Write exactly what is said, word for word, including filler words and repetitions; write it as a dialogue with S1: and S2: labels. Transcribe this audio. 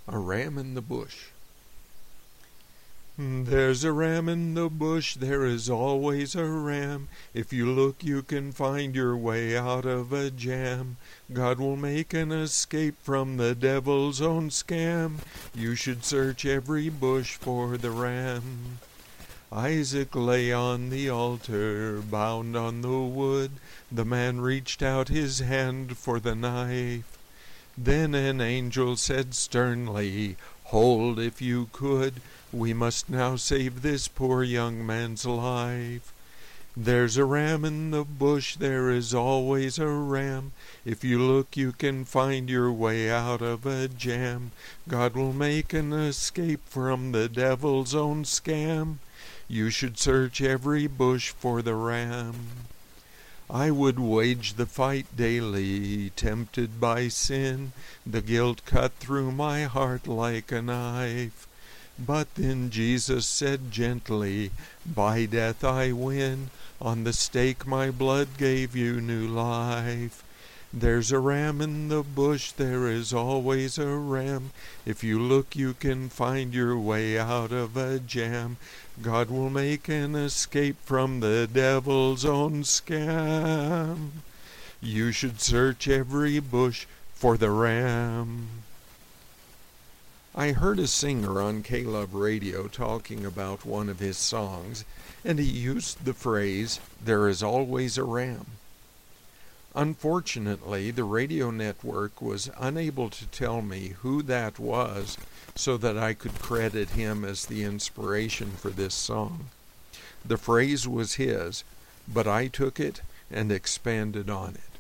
S1: A Ram in the Bush. There's a ram in the bush, there is always a ram. If you look, you can find your way out of a jam. God will make an escape from the devil's own scam. You should search every bush for the ram. Isaac lay on the altar, bound on the wood. The man reached out his hand for the knife. Then an angel said sternly, "Hold if you could. We must now save this poor young man's life. There's a ram in the bush, there is always a ram. If you look, you can find your way out of a jam. God will make an escape from the devil's own scam. You should search every bush for the ram." I would wage the fight daily, tempted by sin. The guilt cut through my heart like a knife. But then Jesus said gently, "By death I win. On the stake my blood gave you new life." There's a ram in the bush, there is always a ram. If you look, you can find your way out of a jam. God will make an escape from the devil's own scam. You should search every bush for the ram. I heard a singer on K-Love Radio talking about one of his songs, and he used the phrase, "There is always a ram." Unfortunately, the radio network was unable to tell me who that was so that I could credit him as the inspiration for this song. The phrase was his, but I took it and expanded on it.